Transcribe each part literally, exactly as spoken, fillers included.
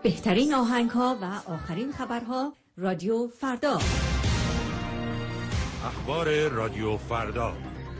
بهترین آهنگ‌ها و آخرین خبرها رادیو فردا. اخبار رادیو فردا.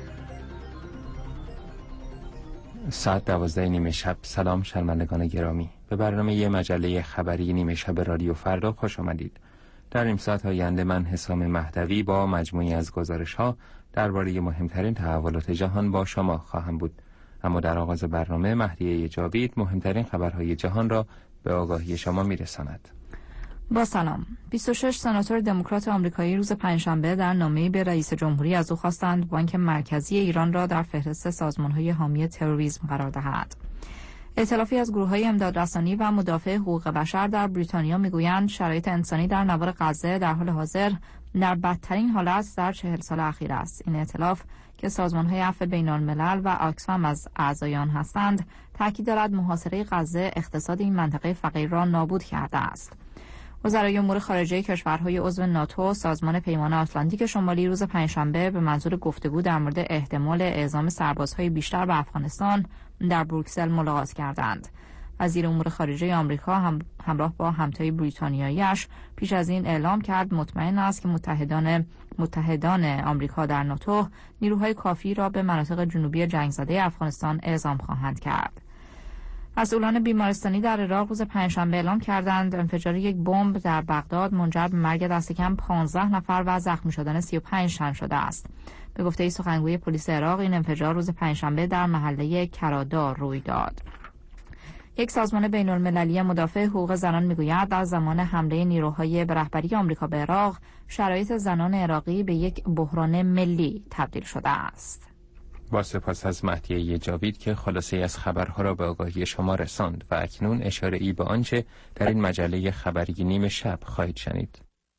ساعت دوازده نیمه شب. سلام شنوندگان گرامی، به برنامه یه مجله خبری نیمه شب رادیو فردا خوش آمدید. در این ساعت آینده من حسام مهدوی با مجموعی از گزارش‌ها درباره مهمترین تحولات جهان با شما خواهم بود. اما در آغاز برنامه مهدیه جاوید مهمترین خبرهای جهان را به آگاهی شما میرساند. با سلام. بیست و شش سناتور دموکرات آمریکایی روز پنجشنبه در نامه‌ای به رئیس جمهوری از او خواستند بانک مرکزی ایران را در فهرست سازمان‌های حامی تروریسم قرار دهد. ائتلافی از گروه‌های امدادرسانی و مدافع حقوق بشر در بریتانیا می‌گویند شرایط انسانی در نوار غزه در حال حاضر در بدترین حالت در چهل سال اخیر است. این ائتلاف که سازمان‌های عفو بین‌الملل و آکسفم از اعضای آن هستند، تاکید دارد محاصره غزه اقتصاد این منطقه فقیر را نابود کرده است. وزرای امور خارجه کشورهای عضو ناتو سازمان پیمان آتلانتیک شمالی روز پنجشنبه به منظور گفتگو در مورد احتمال اعزام سربازهای بیشتر به افغانستان در بروکسل ملاقات کردند. وزیر امور خارجه آمریکا هم همراه با همتای بریتانیایی‌اش پیش از این اعلام کرد مطمئن است که متحدان متحدان آمریکا در ناتو نیروهای کافی را به مناطق جنوبی جنگ زده افغانستان اعزام خواهند کرد. مسئولان بیمارستانی در عراق روز پنجشنبه اعلام کردند انفجار یک بمب در بغداد منجر به مرگ دست کم پانزده نفر و زخمی شدن سی و پنج تن شده است. به گفته سخنگوی پلیس عراق این انفجار روز پنجشنبه در محله کرادار روی داد. یک سازمان بین‌المللی مدافع حقوق زنان میگوید در زمان حمله نیروهای به رهبری آمریکا به عراق شرایط زنان عراقی به یک بحران ملی تبدیل شده است. با سپاس از مهدیه جاوید که خلاصه از خبرها را به آگاهی شما رساند و اکنون اشاره ای به آنچه در این مجله خبری نیمه شب خواهید شنید.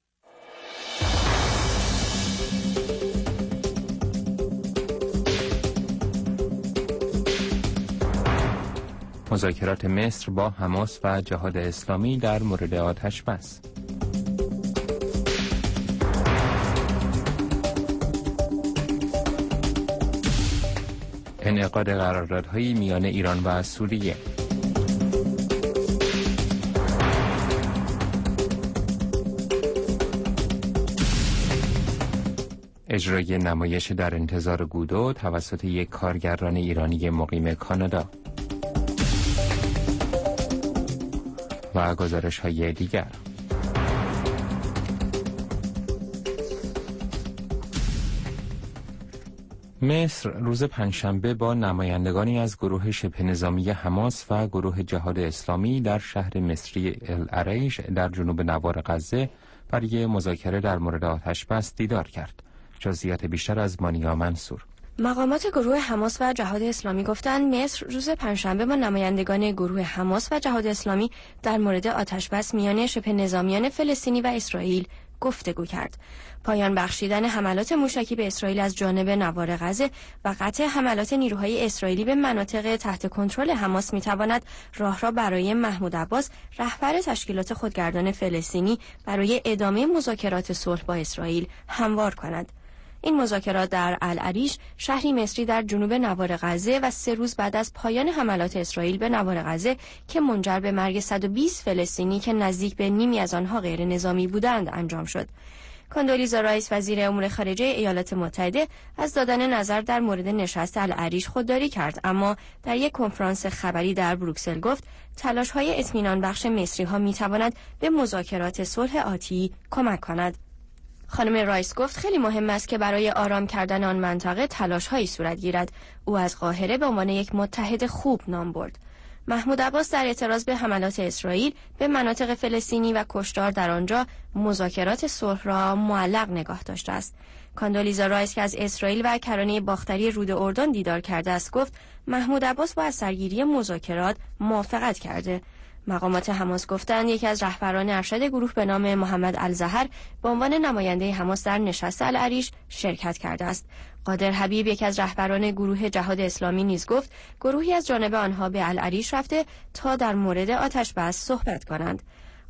مذاکرات مصر با حماس و جهاد اسلامی در مورد آتش بس. انعقاد قراردادهای میان ایران و سوریه. اجرای نمایش در انتظار گودو توسط یک کارگران ایرانی مقیم کانادا و گزارش‌های دیگر. مصر روز پنجشنبه با نمایندگانی از گروه شبه نظامی حماس و گروه جهاد اسلامی در شهر مصری العریش در جنوب نوار غزه برای مذاکره در مورد آتش بس دیدار کرد. جزئیات بیشتر از مانیا منصور. مقامات گروه حماس و جهاد اسلامی گفتند مصر روز پنجشنبه با نمایندگان گروه حماس و جهاد اسلامی در مورد آتشبس میان شبه نظامیان فلسطینی و اسرائیل گفتگو کرد. پایان بخشیدن حملات موشکی به اسرائیل از جانب نوار غزه و قطع حملات نیروهای اسرائیلی به مناطق تحت کنترل حماس میتواند راه را برای محمود عباس رهبر تشکیلات خودگردان فلسطینی برای ادامه مذاکرات صلح با اسرائیل هموار کند. این مذاکرات در العریش شهری مصری در جنوب نوار غزه و سه روز بعد از پایان حملات اسرائیل به نوار غزه که منجر به مرگ صد و بیست فلسطینی که نزدیک به نیمی از آنها غیر نظامی بودند انجام شد. کاندولیزا رایس وزیر امور خارجه ایالات متحده از دادن نظر در مورد نشست العریش خودداری کرد، اما در یک کنفرانس خبری در بروکسل گفت تلاش‌های اطمینان بخش مصری‌ها می‌تواند به مذاکرات صلح آتی کمک کند. خانم رایس گفت خیلی مهم است که برای آرام کردن آن منطقه تلاش‌هایی صورت گیرد. او از قاهره به عنوان یک متحد خوب نام برد. محمود عباس در اعتراض به حملات اسرائیل به مناطق فلسطینی و کشتار در آنجا مذاکرات صلح را معلق نگاه داشته است. کاندولیزا رایس که از اسرائیل و کرانه باختری رود اردن دیدار کرده است گفت محمود عباس با از سرگیری مذاکرات موافقت کرده. مقامات حماس گفتند یکی از رهبران ارشد گروه به نام محمد الزهر به عنوان نماینده حماس در نشست العریش شرکت کرده است. قادر حبیب یکی از رهبران گروه جهاد اسلامی نیز گفت گروهی از جانب آنها به العریش رفته تا در مورد آتش بس صحبت کنند.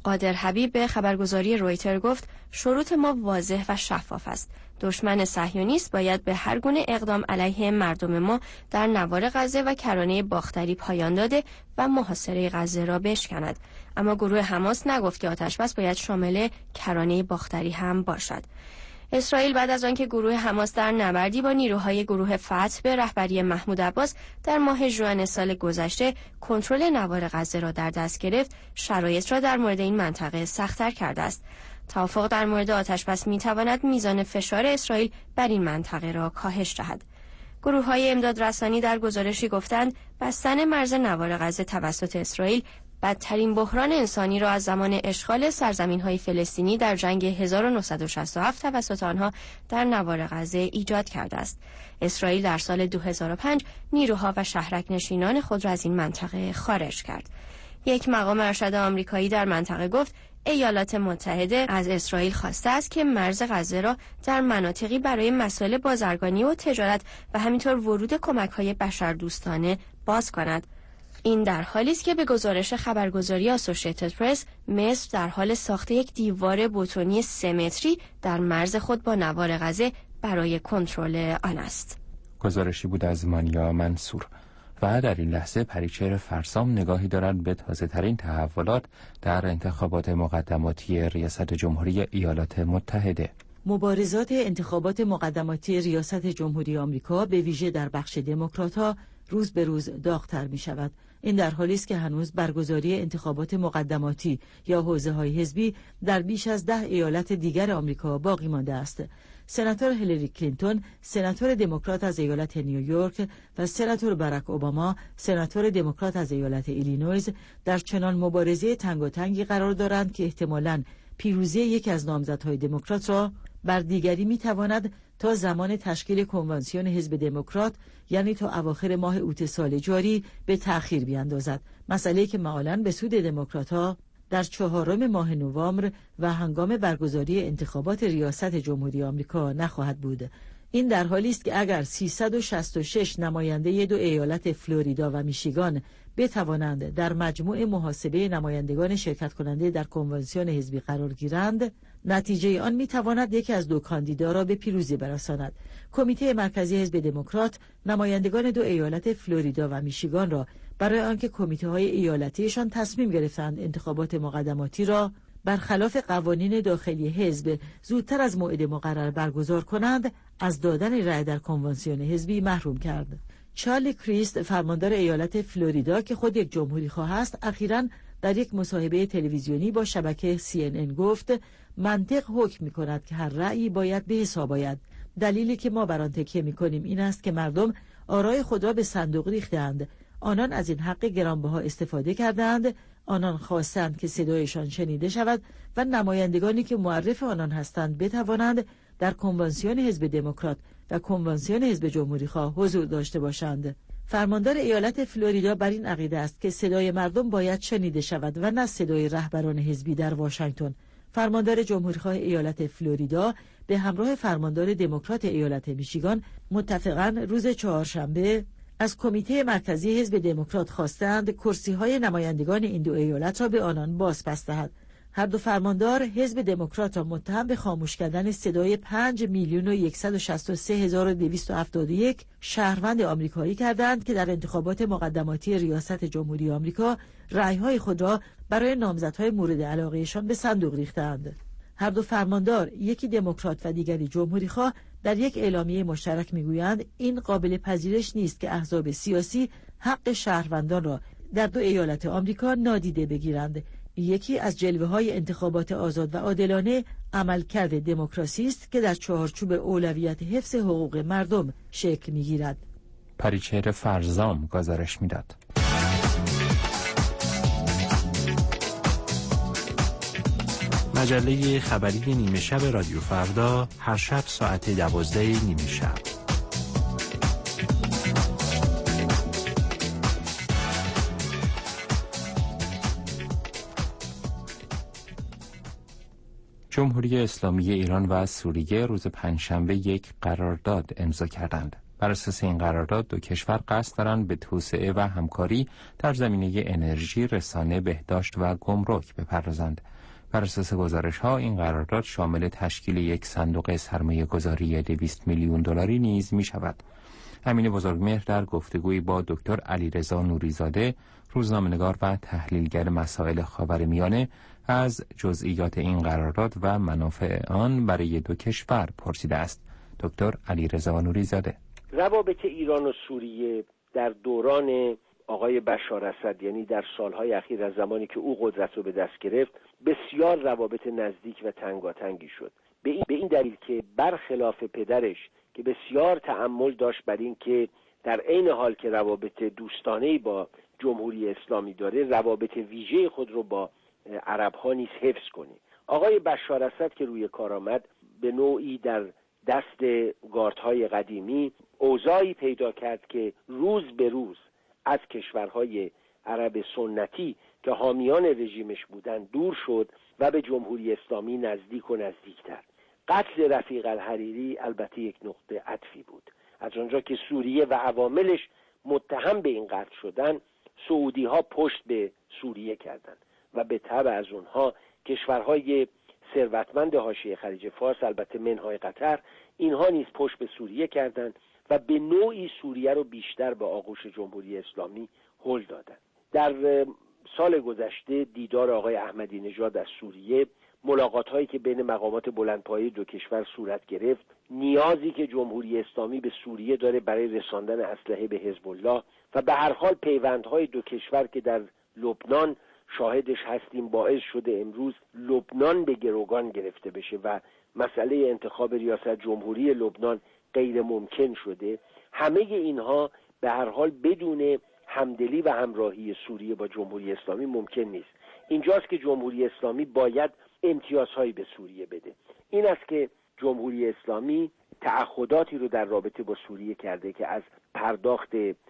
قادر حبیب به خبرگزاری رویتر گفت شروط ما واضح و شفاف است. دشمن صهیونیست باید به هر گونه اقدام علیه مردم ما در نوار غزه و کرانه باختری پایان داده و محاصره غزه را بشکند. اما گروه حماس نگفت که آتشبس باید شامل کرانه باختری هم باشد. اسرائیل بعد از آنکه گروه حماس در نبردی با نیروهای گروه فتح به رهبری محمود عباس در ماه ژوئن سال گذشته کنترل نوار غزه را در دست گرفت، شرایط را در مورد این منطقه سخت‌تر کرده است. توافق در مورد آتشبس می‌تواند میزان فشار اسرائیل بر این منطقه را کاهش دهد. گروه‌های امدادرسانی در گزارشی گفتند بستن مرز نوار غزه توسط اسرائیل بدترین بحران انسانی را از زمان اشغال سرزمین‌های فلسطینی در جنگ هزار و نهصد و شصت و هفت توسط آنها در نوار غزه ایجاد کرده است. اسرائیل در سال دو هزار و پنج نیروها و شهرک نشینان خود را از این منطقه خارج کرد. یک مقام ارشد آمریکایی در منطقه گفت ایالات متحده از اسرائیل خواسته است که مرز غزه را در مناطقی برای مسائل بازرگانی و تجارت و همینطور ورود کمک‌های بشردوستانه باز کند. این در حالی است که به گزارش خبرگزاری آسوشیتد پرس مصر در حال ساخت یک دیوار بتنی سه متری در مرز خود با نوار غزه برای کنترل آن است. گزارشی بود از مانیا منصور. و در این لحظه پریچهر فرسام نگاهی دارد به تازه ترین تحولات در انتخابات مقدماتی ریاست جمهوری ایالات متحده. مبارزات انتخابات مقدماتی ریاست جمهوری آمریکا به ویژه در بخش دموکرات‌ها روز به روز داغ‌تر می‌شود. این در حالی است که هنوز برگزاری انتخابات مقدماتی یا حوزه‌های حزبی در بیش از ده ایالت دیگر آمریکا باقی مانده است. سناتور هیلاری کلینتون، سناتور دموکرات از ایالت نیویورک و سناتور باراک اوباما، سناتور دموکرات از ایالت ایلینویز، در چنان مبارزه تنگاتنگی قرار دارند که احتمالاً پیروزی یکی از نامزدهای دموکرات را بر دیگری می‌تواند تا زمان تشکیل کنوانسیون حزب دموکرات، یعنی تا اواخر ماه اوت سال جاری، به تأخیر بیاندازد. مسئله‌ای که معمولاً به سود دموکرات‌ها در چهارم ماه نوامبر و هنگام برگزاری انتخابات ریاست جمهوری آمریکا نخواهد بود. این در حالی است که اگر سیصد و شصت و شش نماینده دو ایالت فلوریدا و میشیگان بتوانند در مجموع محاسبه نمایندگان شرکت کننده در کنوانسیون حزبی قرار گیرند، نتیجه آن میتواند یکی از دو کاندیدا را به پیروزی برساند. کمیته مرکزی حزب دموکرات نمایندگان دو ایالت فلوریدا و میشیگان را برای آنکه کمیته‌های ایالتیشان تصمیم گرفتند انتخابات مقدماتی را برخلاف قوانین داخلی حزب زودتر از موعد مقرر برگزار کنند، از دادن رأی در کنوانسیون حزبی محروم کرد. چارلی کریست، فرماندار ایالت فلوریدا که خود یک جمهوری‌خواه است، اخیراً در یک مصاحبه تلویزیونی با شبکه سی ان ان گفت منطق حکم می‌کند که هر رأیی باید به حساب آید. دلیلی که ما بر آن تکیه می‌کنیم این است که مردم آرای خود را به صندوق ریختند. آنان از این حق گرانبها استفاده کردند. آنان خواستند که صدایشان شنیده شود و نمایندگانی که معرف آنان هستند بتوانند در کنوانسیون حزب دموکرات و کنوانسیون حزب جمهوری‌خواه حضور داشته باشند. فرماندار ایالت فلوریدا بر این عقیده است که صدای مردم باید شنیده شود و نه صدای رهبران حزبی در واشنگتن. فرماندار جمهوری‌خواه ایالت فلوریدا به همراه فرماندار دموکرات ایالت میشیگان متفقاً روز چهارشنبه از کمیته مرکزی حزب دموکرات خواستند کرسی‌های نمایندگان این دو ایالت را به آنان بازپس دهد. هر دو فرماندار حزب دموکرات را متهم به خاموش کردن صدای پنج میلیون و صد و شصت و سه هزار و دویست و هفتاد و یک شهروند آمریکایی کردند که در انتخابات مقدماتی ریاست جمهوری آمریکا رأی‌های خود را برای نامزدهای مورد علاقه‌شان به صندوق ریختند. هر دو فرماندار، یکی دموکرات و دیگری جمهوری‌خواه، در یک اعلامیه مشترک میگویند این قابل پذیرش نیست که احزاب سیاسی حق شهروندان را در دو ایالت آمریکا نادیده بگیرند. یکی از جلوه‌های انتخابات آزاد و عادلانه عملکرد دموکراسی است که در چهارچوب اولویت حفظ حقوق مردم شکل می‌گیرد. پریچهر فرزام گزارش می‌داد. مجله خبری نیمه شب رادیو فردا، هر شب ساعت دوازده نیمه شب. جمهوری اسلامی ایران و سوریه روز پنجشنبه یک قرارداد امضا کردند. بر اساس این قرارداد دو کشور قصد دارند به توسعه و همکاری در زمینه انرژی، رسانه، بهداشت و گمرک بپردازند. بر اساس گزارش‌ها این قرارداد شامل تشکیل یک صندوق سرمایه‌گذاری دویست میلیون دلاری نیز می‌شود. امین بزرگمهر در گفتگویی با دکتر علیرضا نوریزاده، روزنامه‌نگار و تحلیلگر مسائل خاورمیانه، از جزئیات این قرارداد و منافع آن برای دو کشور پرسیده است. دکتر علیرضا نوریزاده: روابط ایران و سوریه در دوران آقای بشار اسد، یعنی در سالهای اخیر از زمانی که او قدرت رو به دست گرفت، بسیار روابط نزدیک و تنگاتنگی شد. به این, به این دلیل که برخلاف پدرش که بسیار تأمل داشت بر این که در عین حال که روابط دوستانه‌ای با جمهوری اسلامی داره، روابط ویژه خود رو با عرب‌ها نیز حفظ کنه. آقای بشار اسد که روی کار آمد، به نوعی در دست گاردهای قدیمی اوضاعی پیدا کرد که روز به روز از کشورهای عرب سنتی که حامیان رژیمش بودند دور شد و به جمهوری اسلامی نزدیک و نزدیکتر. قتل رفیق الحریری البته یک نقطه عطفی بود. از آنجا که سوریه و عواملش متهم به این قتل شدن، سعودی ها پشت به سوریه کردند و به تبع از اونها کشورهای ثروتمند حاشیه خلیج فارس، البته منهای قطر، اینها نیز پشت به سوریه کردند و به نوعی سوریه رو بیشتر به آغوش جمهوری اسلامی هل دادند. در سال گذشته دیدار آقای احمدی نژاد از سوریه، ملاقات هایی که بین مقامات بلندپایه دو کشور صورت گرفت، نیازی که جمهوری اسلامی به سوریه داره برای رساندن اسلحه به حزب الله و به هر حال پیوندهای دو کشور که در لبنان شاهدش هستیم، باعث شده امروز لبنان به گروگان گرفته بشه و مسئله انتخاب ریاست جمهوری لبنان غیر ممکن شده. همه اینها به هر حال بدون همدلی و همراهی سوریه با جمهوری اسلامی ممکن نیست. اینجاست که جمهوری اسلامی باید امتیازهایی به سوریه بده. این است که جمهوری اسلامی تعهداتی رو در رابطه با سوریه کرده که از پرداخت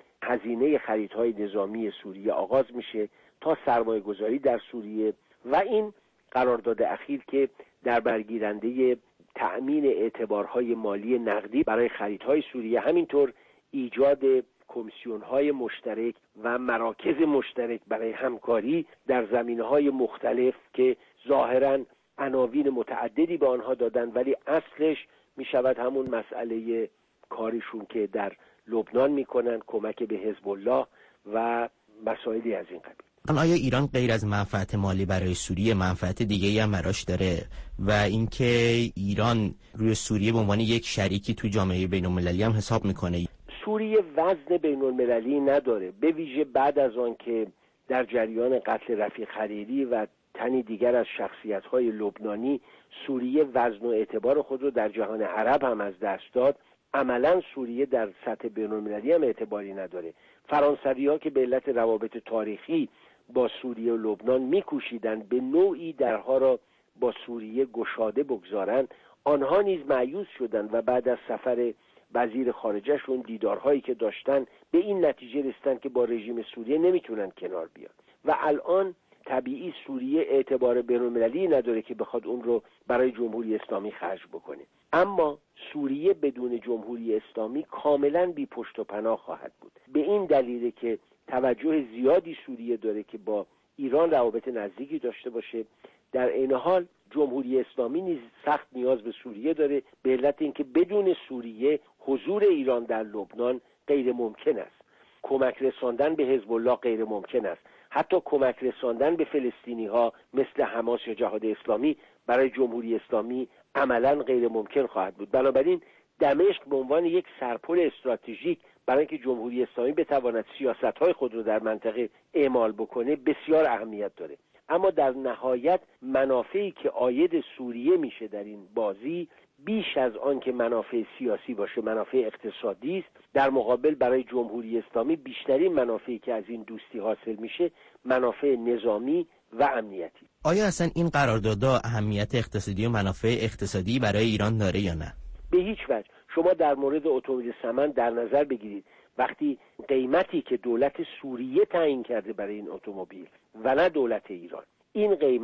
هزینه خریدهای نظامی سوریه آغاز میشه تا سرمایه گذاری در سوریه و این قرارداد اخیر که در برگیرنده تأمین اعتبارهای مالی نقدی برای خریدهای سوریه، همینطور ایجاد کمیسیون‌های مشترک و مراکز مشترک برای همکاری در زمینه‌های مختلف که ظاهراً عناوین متعددی به آنها دادن، ولی اصلش می‌شود همون مسئله کاریشون که در لبنان می‌کنن، کمک به حزب الله و مسائلی از این قبیل. آیا ایران غیر از منفعت مالی برای سوریه منفعت دیگه‌ای هم براش داره و اینکه ایران روی سوریه به عنوان یک شریکی تو جامعه بین‌المللی هم حساب میکنه؟ سوریه وزن بین‌المللی نداره، به ویژه بعد از آن که در جریان قتل رفیق حریری و تنی دیگر از شخصیت‌های لبنانی سوریه وزن و اعتبار خود رو در جهان عرب هم از دست داد، عملاً سوریه در سطح بین‌المللی هم اعتباری نداره. فرانسوی‌ها که به علت روابط تاریخی با سوریه و لبنان می‌کوشیدند به نوعی درها را با سوریه گشاده بگذارند، آنها نیز مایوس شدند و بعد از سفر وزیر خارجه‌شون، دیدارهایی که داشتن، به این نتیجه رسیدن که با رژیم سوریه نمیتونن کنار بیان و الان طبیعی سوریه اعتبار بین‌المللی نداره که بخواد اون رو برای جمهوری اسلامی خرج بکنه. اما سوریه بدون جمهوری اسلامی کاملا بی پشت و پناه خواهد بود. به این دلیله که توجه زیادی سوریه داره که با ایران روابط نزدیکی داشته باشه. در عین حال جمهوری اسلامی نیز سخت نیاز به سوریه داره، به علت اینکه بدون سوریه حضور ایران در لبنان غیر ممکن است. کمک رساندن به حزب الله غیر ممکن است. حتی کمک رساندن به فلسطینی ها مثل حماس یا جهاد اسلامی برای جمهوری اسلامی عملاً غیر ممکن خواهد بود. بنابراین دمشق به عنوان یک سرپل استراتژیک برای اینکه جمهوری اسلامی بتواند سیاست‌های خود رو در منطقه اعمال بکنه بسیار اهمیت داره. اما در نهایت منافعی که عاید سوریه میشه در این بازی بیش از آن که منافع سیاسی باشه، منافع اقتصادی است. در مقابل برای جمهوری اسلامی بیشترین منافعی که از این دوستی حاصل میشه منافع نظامی و امنیتی. آیا اصلا این قراردادها اهمیت اقتصادی و منافع اقتصادی برای ایران داره یا نه؟ به هیچ وجه. شما در مورد اتومبیل سمن در نظر بگیرید، وقتی قیمتی که دولت سوریه تعیین کرده برای این اتومبیل و نه دولت ایران، این قیمت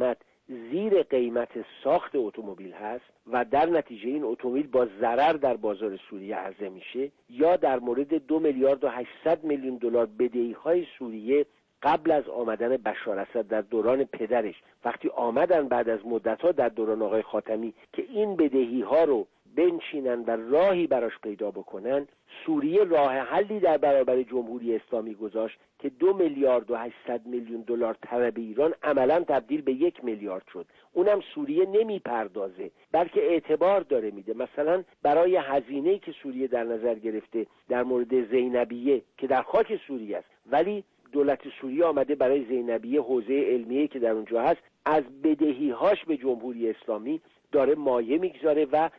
زیر قیمت ساخت اتومبیل هست و در نتیجه این اتومبیل با ضرر در بازار سوریه عرضه میشه، یا در مورد دو میلیارد و هشتصد میلیون دلار بدهی‌های سوریه قبل از آمدن بشار اسد در دوران پدرش، وقتی آمدن بعد از مدت‌ها در دوران آقای خاتمی که این بدهی‌ها رو بنشینن و راهی براش پیدا بکنن، سوریه راه حلی در برابر جمهوری اسلامی گذاشت که دو میلیارد و هشتصد میلیون دلار طلب ایران عملاً تبدیل به یک میلیارد شد. اونم سوریه نمیپردازه بلکه اعتبار داره میده. مثلا برای هزینه‌ای که سوریه در نظر گرفته در مورد زینبیه که در خاک سوریه است، ولی دولت سوریه آمده برای زینبیه حوزه علمیه که در اونجا هست از بدهی‌هاش به جمهوری اسلامی داره مایه میگذاره و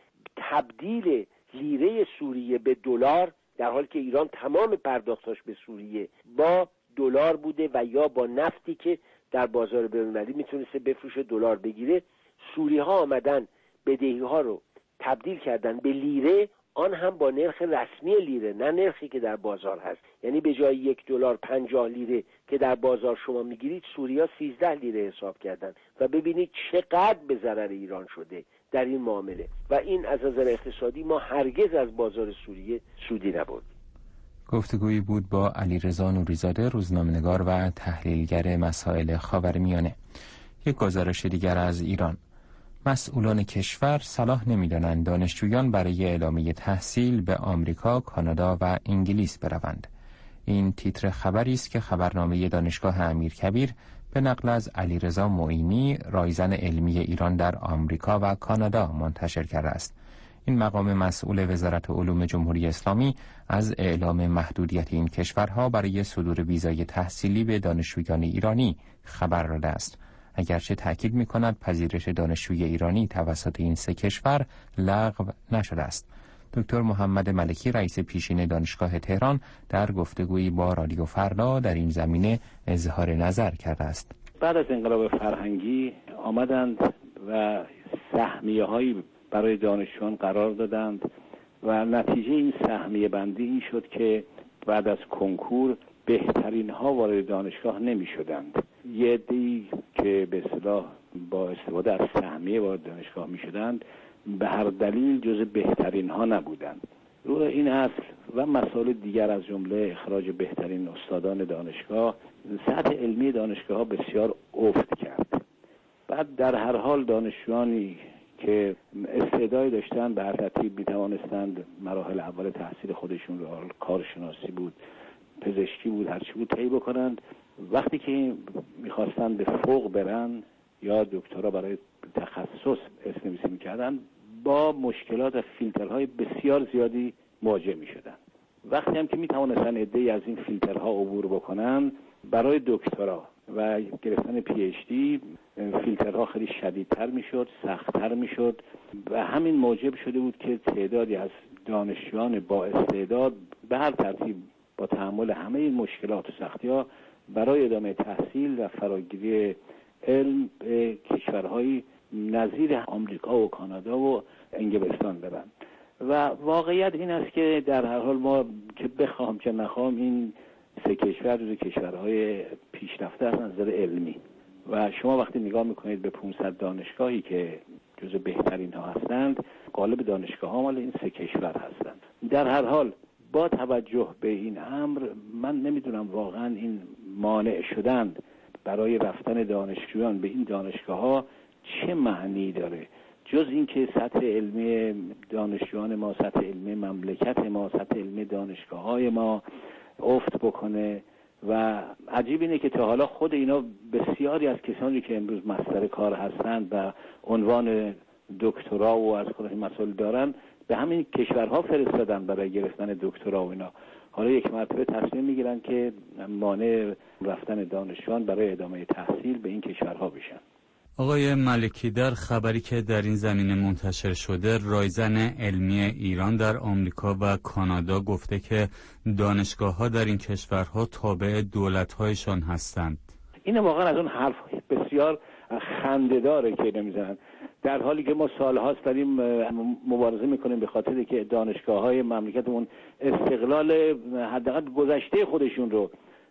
تبدیل لیره سوریه به دلار، در حالی که ایران تمام پرداختاش به سوریه با دلار بوده و یا با نفتی که در بازار بین‌المللی میتونسته بفروشه دلار بگیره، سوریه ها آمدن بدهی ها رو تبدیل کردن به لیره، آن هم با نرخ رسمی لیره، نه نرخی که در بازار هست. یعنی به جای یک دلار پنجاه لیره که در بازار شما میگیرید، سوریه سیزده لیره حساب کردن و ببینید چقدر به ضرر ایران شده در این معامله. و این از نظر اقتصادی ما هرگز از بازار سوریه سودی نبرد. گفتگویی بود با علیرضا نوری‌زاده، روزنامه‌نگار و تحلیلگر مسائل خاورمیانه. یک گزارش دیگر از ایران: مسئولان کشور صلاح نمی‌دانند دانشجویان برای ادامه تحصیل به آمریکا، کانادا و انگلیس بروند. این تیتر خبری است که خبرنامه دانشگاه امیرکبیر به نقل از علیرضا معینی، رایزن علمی ایران در آمریکا و کانادا منتشر کرده است. این مقام مسئول وزارت علوم جمهوری اسلامی از اعلام محدودیت این کشورها برای صدور ویزای تحصیلی به دانشجویان ایرانی خبر داده است. اگرچه تاکید می‌کند پذیرش دانشجوی ایرانی توسط این سه کشور لغو نشده است. دکتر محمد ملکی، رئیس پیشین دانشگاه تهران، در گفتگویی با رادیو فردا در این زمینه اظهار نظر کرده است. بعد از انقلاب فرهنگی آمدند و سهمیه‌هایی برای دانشجویان قرار دادند و نتیجه این سهمیه بندی این شد که بعد از کنکور بهترین ها وارد دانشگاه نمی شدند. یه عده‌ای که به اصطلاح با استفاده از سهمیه وارد دانشگاه می شدند به هر دلیل جز بهترین ها نبودند. روی این اصل و مسائل دیگر از جمله اخراج بهترین استادان دانشگاه، سطح علمی دانشگاه ها بسیار افت کرد. بعد در هر حال دانشجویانی که استعدادی داشتن به هر ترتیب میتوانستند مراحل اول تحصیل خودشون رو، کارشناسی بود، پزشکی بود، هرچی بود طی بکنند. وقتی که میخواستن به فوق برن یا دکترا برای تخصص اسنویسی میکردن، با مشکلات و فیلترهای بسیار زیادی مواجه میشدن. وقتی هم که میتوانستن عده‌ای از این فیلترها عبور بکنن، برای دکترا و گرفتن پی اچ دی فیلترها خیلی شدیدتر میشد، سختتر میشد و همین موجب شده بود که تعدادی از دانشجویان با استعداد به هر ترتیب با تحمل همه این مشکلات و سختی‌ها برای ادامه تحصیل و فراگیری علم به کشورهای نظیر آمریکا و کانادا و انگلستان برن. و واقعیت این است که در هر حال ما که بخواهم چه نخواهم این سه کشور جزو کشورهای پیشرفته هستند از نظر علمی و شما وقتی نگاه میکنید به پانصد دانشگاهی که جزو بهترین ها هستند، غالب دانشگاه ها مال این سه کشور هستند. در هر حال با توجه به این امر من نمیدونم واقعا این مانع شدن برای رفتن دانشجویان به این دانشگاه ها چه معنی داره، جز اینکه سطح علمی دانشجویان ما، سطح علمی مملکت ما، سطح علمی دانشگاه های ما افت بکنه. و عجیب اینه که تا حالا خود اینا بسیاری از کسانی که امروز مستر کار هستند و عنوان دکترا و از خود این مسائل دارن به همین کشورها فرستادن برای گرفتن دکترا و اینا. حالا یک مرتبه تصمیم میگیرن که مانع رفتن دانشجویان برای ادامه تحصیل به این کشورها بشن. آقای ملکی، در خبری که در این زمینه منتشر شده، رایزن علمی ایران در آمریکا و کانادا گفته که دانشگاه‌ها در این کشورها تابع دولت‌هایشان هستند. این واقعا از اون حرف بسیار خنده‌داره که نمیزنن، در حالی که ما سال‌هاست داریم مبارزه میکنیم به خاطر که دانشگاه‌های مملکتمون استقلال حداقل گذشته خودشون رو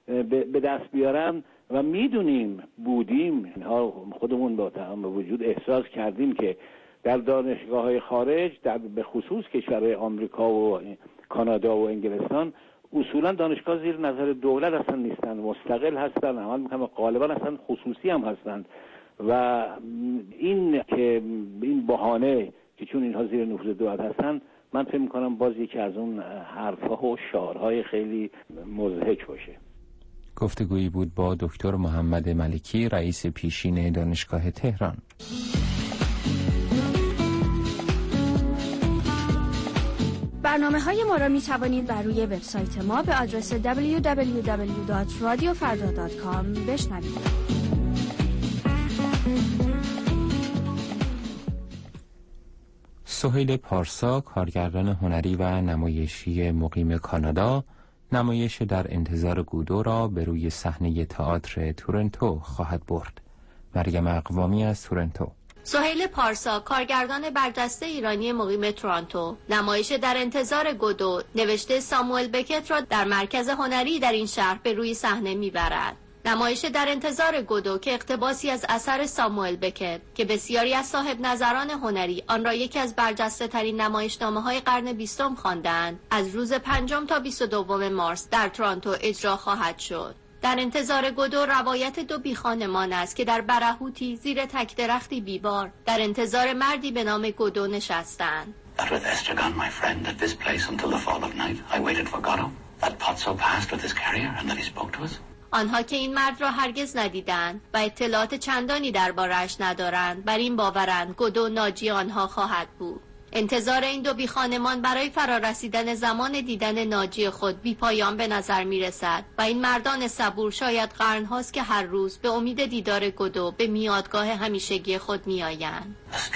به دست بیارن و میدونیم بودیم خودمون با تمام وجود احساس کردیم که در دانشگاه‌های خارج در به خصوص کشورهای آمریکا و کانادا و انگلستان اصولا دانشگاه زیر نظر دولت اصلا نیستن، مستقل هستن، عمل میکنن، غالبا اصلا خصوصی هم هستند و این که این بهانه که چون اینها زیر نفوذ دولت هستن، من فکر میکنم باز یکی از اون حرفها و شعارهای خیلی مضحک باشه. گفتگویی بود با دکتر محمد ملکی، رئیس پیشین دانشگاه تهران. برنامه‌های ما را می توانید بر روی وبسایت ما به آدرس دبلیو دبلیو دبلیو دات رادیو فردا دات کام بشنوید. سهیل پارسا، کارگردان هنری و نمایشی مقیم کانادا، نمایش در انتظار گودو را به روی صحنه تئاتر تورنتو خواهد برد. مریم اقوامی از تورنتو. سهیل پارسا، کارگردان برجسته ایرانی مقیم تورنتو، نمایش در انتظار گودو نوشته ساموئل بکت را در مرکز هنری در این شهر به روی صحنه میبرد. نمایش در انتظار گودو که اقتباسی از اثر ساموئل بکت که بسیاری از صاحب نظران هنری آن را یکی از برجسته ترین نمایشنامه‌های قرن بیستم خواندند، از روز پنجم تا بیست و دوم مارس در تورنتو اجرا خواهد شد. در انتظار گودو روایت دو بیخانمان است که در برهوتی زیر تک درختی بیبار در انتظار مردی به نام گودو نشستند. آنها که این مرد را هرگز ندیدند و اطلاعات چندانی درباره‌اش ندارند، بر این باورند گودو ناجی آنها خواهد بود. انتظار این دو بیخانمان برای فرارسیدن زمان دیدن ناجی خود بی پایان به نظر می رسد و این مردان صبور شاید قرن هاست که هر روز به امید دیدار گودو به میادگاه همیشگی خود می آیند.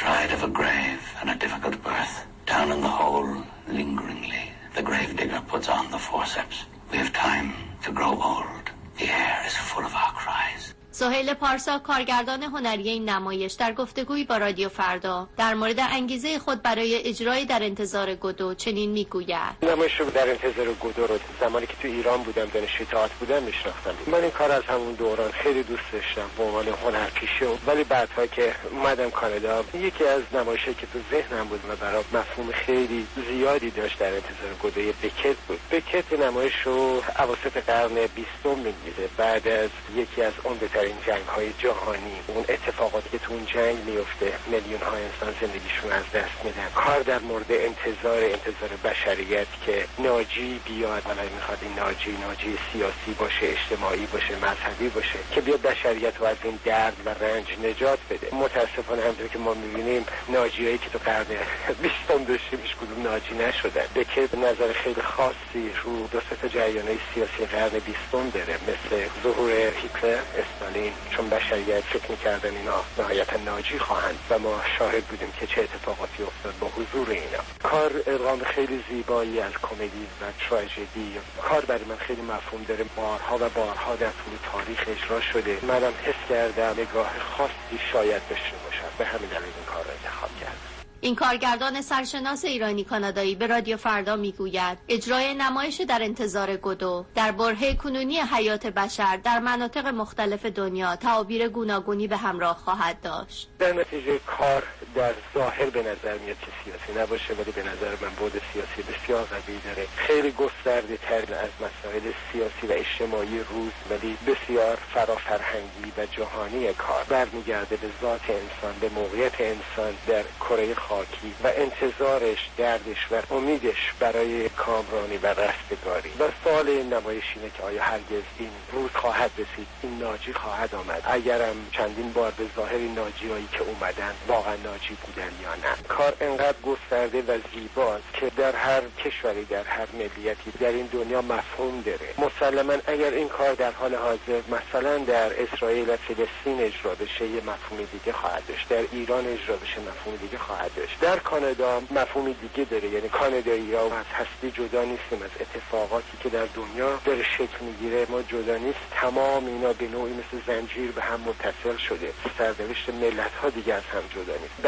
سهیل پارسا، کارگردان هنری این نمایش، در گفتگویی با رادیو فردا در مورد انگیزه خود برای اجرای در انتظار گودو چنین میگوید: نمایش رو در انتظار گودو رو زمانی که تو ایران بودم، دانشجوی تئاتر بودم، میشناختم. من این کار از همون دوران خیلی دوست داشتم به عنوان هنرپیشه، ولی بعدها که اومدم کانادا، یکی از نمایشی که تو ذهنم بود و برای مفهوم خیلی زیادی داشت در انتظار گودو بکت بود. بکت نمایش رو اواسط قرن بیستم میگیره، بعد از یکی از عمده‌ترین این جنگ‌های جهانی، اون اتفاقاتی که تو اون جنگ میفته، میلیون ها انسان زندگیشون از دست میدن. کار در مورد انتظار انتظار بشریت که ناجی بیاد، ولی میخواد این ناجی ناجی سیاسی باشه، اجتماعی باشه، مذهبی باشه، که بیاد بشریت رو از این درد و رنج نجات بده. متاسفانه همونطور که ما میبینیم ناجیایی که تو قرن بیستم داشتیم هیچ کدوم ناجی نشدن. به که نظر خیلی خاصی رو دو سه تا جریان‌های سیاسی قرن بیستم داره، مثل ظهور هیتلر، استالین، چون بشریت فکر می‌کردن اینا نهایت ناجی خواهند و ما شاهد بودیم که چه اتفاقاتی افتاد با حضور اینا. کار ارغام خیلی زیبایی از کمدی و تراژدی. کار برای من خیلی مفهوم داره، بارها و بارها در طول تاریخ اجرا شده. منم حس کردم نگاه خاصی شاید داشته باشم، به همین دلیل این کار را انتخاب کردم. این کارگردان سرشناس ایرانی کانادایی به رادیو فردا میگوید اجرای نمایش در انتظار گودو در برهه کنونی حیات بشر در مناطق مختلف دنیا تعابیر گوناگونی به همراه خواهد داشت. در نتیجه کار در ظاهر به نظر میاد که سیاسی نباشه، ولی به نظر من بود سیاسی بسیار قوی داره، خیلی گسترده تر از مسائل سیاسی و اجتماعی روز، ولی بسیار فرافرهنگی و جهانی. کار برمیگرده به ذات انسان، به موقعیت انسان در کره خاکی و انتظارش، دردش و امیدش برای کامرانی و رستگاری. و سوال این نمایش اینه که آیا هرگز این روز خواهد رسید، این ناجی خواهد آمد؟ اگرم چندین بار به ظاهر این ناجیایی که اومدن واقعا ناجی بودن یا نه. کار انقدر گسترده و زیباست که در هر کشوری، در هر ملیتی در این دنیا مفهوم داره. مسلما اگر این کار در حال حاضر مثلا در اسرائیل و فلسطین اجرا بشه یه مفهوم دیگه خواهد داشت، در ایران اجرا بشه مفهوم دیگه خواهد داشت، در کانادا مفهوم دیگه داره. یعنی کانادایی‌ها از هستی جدا نیستیم، از اتفاقاتی که در دنیا داره شکل میگیره ما جدا نیست. تمام اینا به نوعی مثل زنجیر به هم متصل شده، سرنوشت ملت‌ها دیگه از هم جدا نیست.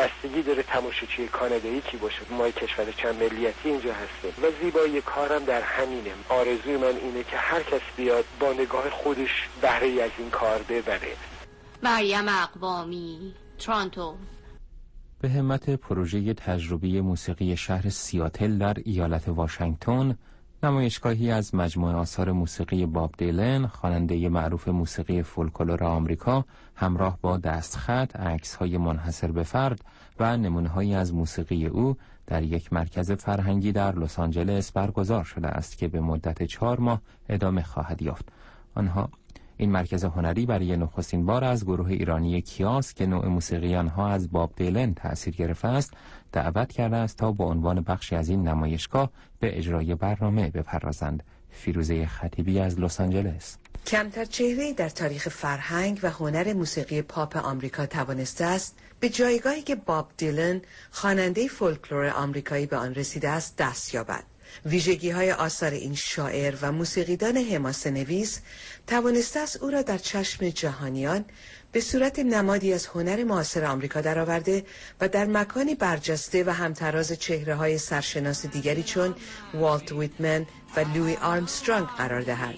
بستگی داره تماشاچی کانادایی کی باشه. ما کشور چند ملیتی اینجا هستیم و زیبایی کارم در همینه. آرزوی من اینه که هر کس بیاد با نگاه خودش بهره از این کار ببره. مریم اقوامی، تورنتو. به همت پروژه تجربی موسیقی شهر سیاتل در ایالت واشنگتن، نمایشگاهی از مجموعه آثار موسیقی باب دیلن، خواننده معروف موسیقی فولکلور آمریکا، همراه با دستخط، عکس‌های منحصر به فرد و نمونه‌هایی از موسیقی او در یک مرکز فرهنگی در لس آنجلس برگزار شده است که به مدت چهار ماه ادامه خواهد یافت. آنها این مرکز هنری برای نخستین بار از گروه ایرانی کیاسک که نوع موسیقی آنها از باب دیلن تأثیر گرفته است دعوت کرده است تا با عنوان بخشی از این نمایشگاه به اجرای برنامه بپردازند. فیروزه خطیبی از لس آنجلس. کمتر چهره‌ای در تاریخ فرهنگ و هنر موسیقی پاپ آمریکا توانسته است به جایگاهی که باب دیلن خواننده فولکلور آمریکایی به آن رسیده است دست یابد. ویژگی‌های آثار این شاعر و موسیقیدان حماسه‌نویس توانسته است او را در چشم جهانیان به صورت نمادی از هنر معاصر آمریکا درآورده و در مکانی برجسته و همتراز چهره‌های سرشناس دیگری چون والت ویتمن و لوی آرمسترانگ قرار دهد.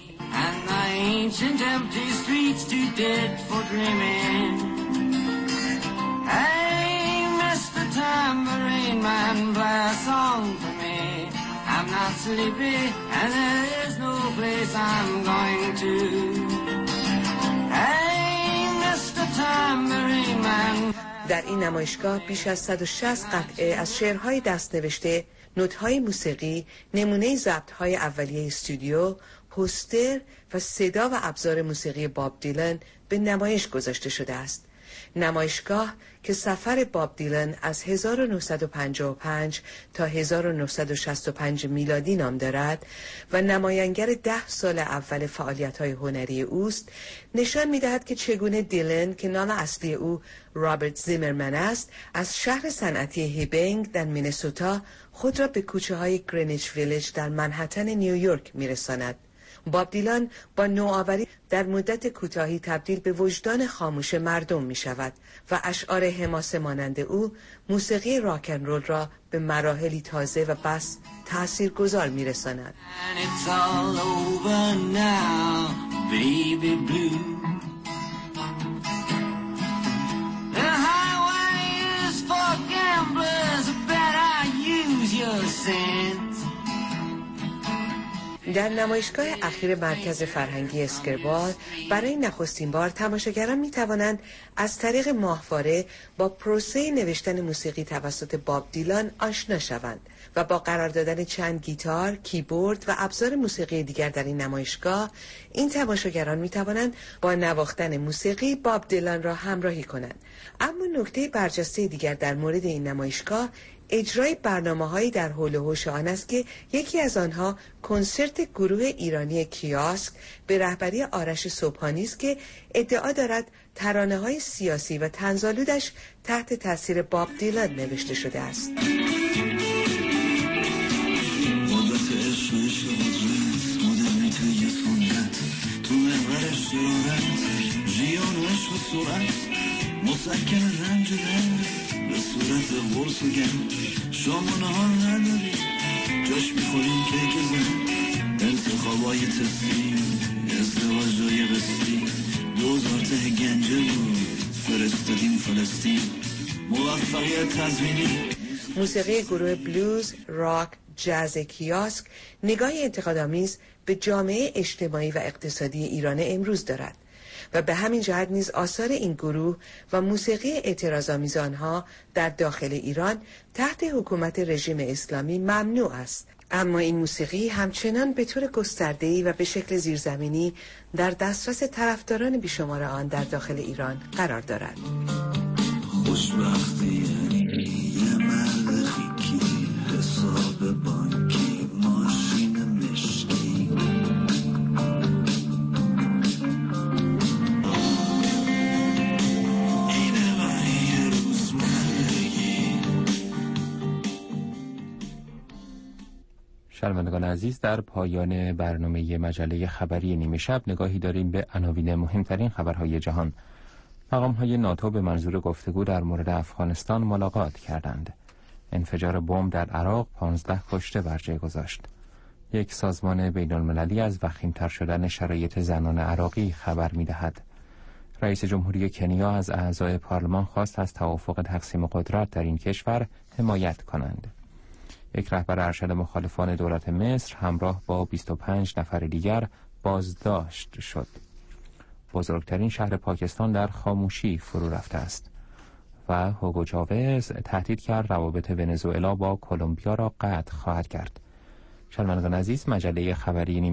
I'm not sleepy and there is no place I'm going to. Hey, Mister Tambourine Man. در این نمایشگاه بیش از صد و شصت قطعه از شعرهای دست نوشته، نوت‌های موسیقی، نمونه ضبط‌های اولیه استودیو، پوستر و صدا و ابزار موسیقی باب دیلن به نمایش گذاشته شده است. نمایشگاه که سفر باب دیلن از هزار و نهصد و پنجاه و پنج تا هزار و نهصد و شصت و پنج میلادی نام دارد و نمایانگر ده سال اول فعالیت‌های هنری اوست، نشان می‌دهد که چگونه دیلن که نام اصلی او رابرت زیمرمن است، از شهر صنعتی هیبنگ در مینسوتا خود را به کوچه‌های گرینیچ ویلیج در منهتن نیویورک می‌رساند. باب دیلان با نوآوری در مدت کوتاهی تبدیل به وجدان خاموش مردم می شود و اشعار حماسه مانند او موسیقی راکن رول را به مراحلی تازه و بس تاثیرگذار می رساند. در نمایشگاه اخیر مرکز فرهنگی اسکربال برای نخستین بار تماشاگران می توانند از طریق ماهواره با پروسه نوشتن موسیقی توسط باب دیلان آشنا شوند و با قرار دادن چند گیتار، کیبورد و ابزار موسیقی دیگر در این نمایشگاه، این تماشاگران می توانند با نواختن موسیقی باب دیلان را همراهی کنند. اما نکته برجسته دیگر در مورد این نمایشگاه اجرای برنامه‌هایی در حول و حوش آن است که یکی از آنها کنسرت گروه ایرانی کیاسک به رهبری آرش صبحانی است که ادعا دارد ترانه‌های سیاسی و طنزآلودش تحت تاثیر باب دیلان نوشته شده است. مسکن رنج رنج به صورت غرص و گنج شامانه ها نداری جاش میخوریم کیک زن انتخابای تستی ازدواجای بستی دوزار ته گنجه بود فرستادیم فلسطین موفقیت تزمینی. موسیقی گروه بلوز، راک، جاز کیاسک نگاهی انتقادآمیز به جامعه اجتماعی و اقتصادی ایران امروز دارد و به همین جهت نیز آثار این گروه و موسیقی اعتراض‌آمیز آنها در داخل ایران تحت حکومت رژیم اسلامی ممنوع است. اما این موسیقی همچنان به طور گسترده‌ای و به شکل زیرزمینی در دسترس طرفداران بیشمار آن در داخل ایران قرار دارد. خوشبختی یه مرد خیکی، حساب بانکی، ماشین مشکی. شنوندگان عزیز، در پایان برنامه مجله خبری نیمه شب نگاهی داریم به عناوین مهمترین خبرهای جهان. مقام‌های ناتو به منظور گفتگو در مورد افغانستان ملاقات کردند. انفجار بمب در عراق پانزده کشته بر جای گذاشت. یک سازمان بین‌المللی از وخیم‌تر شدن شرایط زنان عراقی خبر می‌دهد. رئیس جمهوری کنیا از اعضای پارلمان خواست از توافق تقسیم قدرت در این کشور حمایت کنند. یک رهبر ارشد مخالفان دولت مصر همراه با بیست و پنج نفر دیگر بازداشت شد. بزرگترین شهر پاکستان در خاموشی فرو رفته است و هوگو چاوز تهدید کرد روابط ونزوئلا با کلمبیا را قطع خواهد کرد. شنوندگان عزیز، مجله خبری